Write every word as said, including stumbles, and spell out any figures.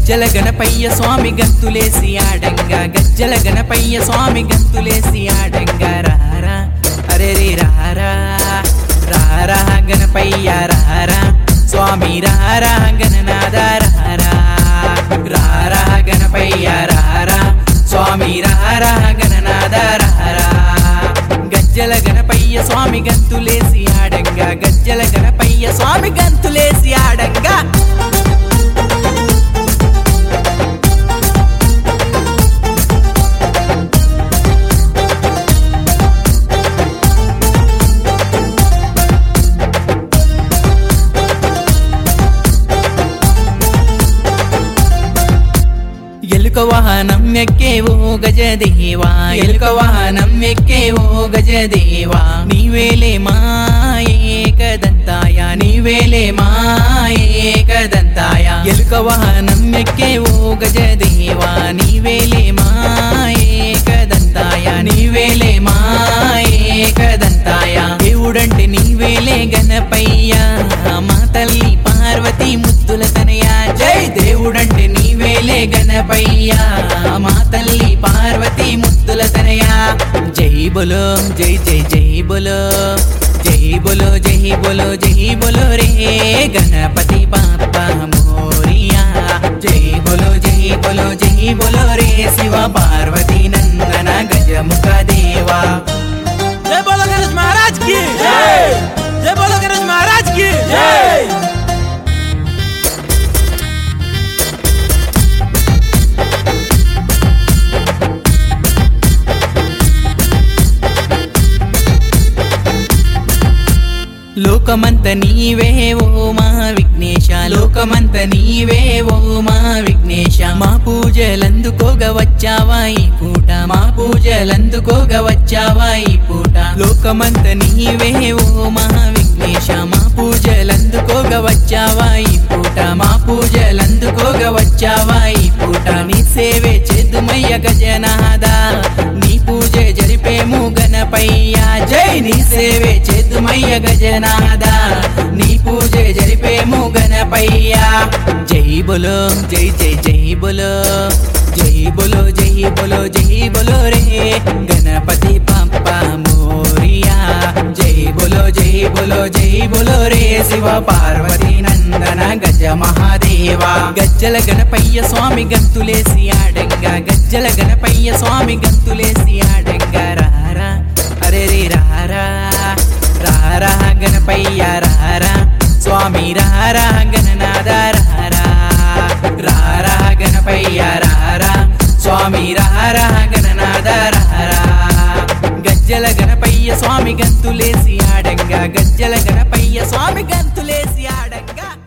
గజ్జల గణపయ్య స్వామి గంతులేసి ఆడంగా గజ్జల గణపయ్య స్వామి గంతులేసి ఆడంగా రారా అరే రే రారా రారా గణపయ్య రారా స్వామి రారా గణనాద రారా రారా గణపయ్య రారా స్వామి రారా గణనాద రారా గజ్జల గణపయ్య స్వామి గంతులేసి ఆడంగా గజ్జల గణపయ్య స్వామి గంతులేసి ఆడంగా ఎలుక వాహనం ఎక్కేవో గజదేవా ఎలుక వాహనం ఎక్కేవో గజదేవా నీవేలే మా ఏకదంతాయ నీవేలే మా ఏకదంతాయ ఎలుక వాహనం ఎక్కేవో గజదేవా నీవేలే మా ఏకదంతాయ నీవేలే మా ఏకదంతాయ దేవుడంటే నీవేలే గణపయ్య మా తల్లి పార్వతి ముద్దుల తనయ జై దేవుడంటే నీవేలే గణపయ్య మా తల్లి పార్వతి ముద్దుల తనయ జై బోలో జై జై జై బోలో జై బోలో జై బోలో జై బోలో రే గణపతి బాప్ప మోరియా జై బోలో జై బోలో జై బోలో రే శివ పార్వతి నందన గజముఖ దేవా जय बोलो गणेश महाराज की जय जय बोलो गणेश महाराज की जय లోకమంత నీవే ఓ మా విఘ్నేశ లోకమంత నీవే ఓ మా విఘ్నేశ మా పూజలందుకోగా వచ్చావా ఈ పూట మా పూజలందుకోగా వచ్చావా ఈ పూట లోకమంత నీవే ఓ మా విఘ్నేశ మా పూజలందుకోగా వచ్చావా ఈ పూట మా పూజలందుకోగా వచ్చావా ఈ పూట నీ సేవే చేదుమయ్య గజనాద నీ పూజ జరిపేము గణపయ్య జై నీ సేవే చేదుమయ్య గజనాద నీ పూజ జరిపేము గణపయ్య జై బోలో జై జై జై బోలో జై బోలో జై బోలో జై బోలో రే గణపతి పాప మోరియా జై బోలో జై బోలో జై బోలో రే శివ పార్వతి నందన గజ మహాదేవా గజ్జల గణపయ్య స్వామి గంతులేసి ఆడంగా గజ్జల గణపయ్య స్వామి గంతులేసి ఆడంగా రారా అరే రే రారా రారా గణపయ్య రారా స్వామి రారా గణనాద రారా రారా గణపయ్య రారా స్వామి రారా గణనాద రారా గజ్జల గణపయ్య స్వామి గంతులేసి ఆడంగా గజ్జల గణపయ్య స్వామి గంతులేసి ఆడంగా